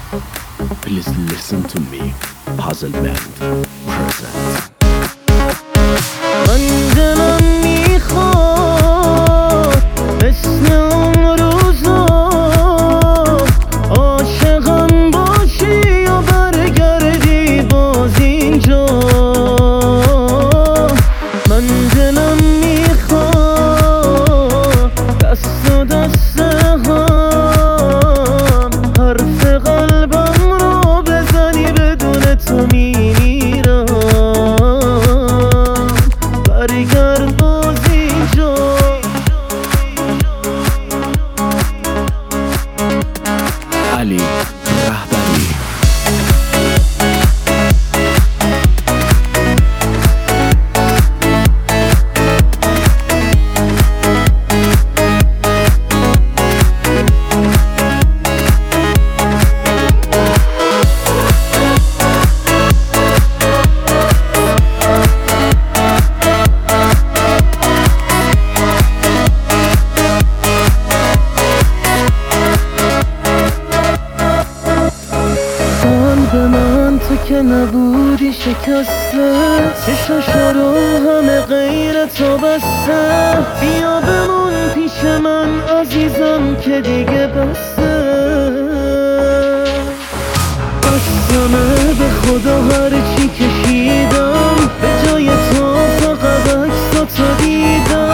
Please listen to me. Puzzle Band present. من دلم میخواد مثل اون روزا عاشقم باشی و برگردی باز اینجا. من دلم میخواد دست و دست هم حرف قلبم رو بزنی بدون تو میمیرم. برگرد باز اینجا. علی رهبری. به من تو که نبودی شکسته، چشاشا رو همه غیر تو بسته. بیا بمون پیش من عزیزم که دیگه بسته. قسمه به خدا هرچی کشیدم به جای تو فقط عکساتو دیدم.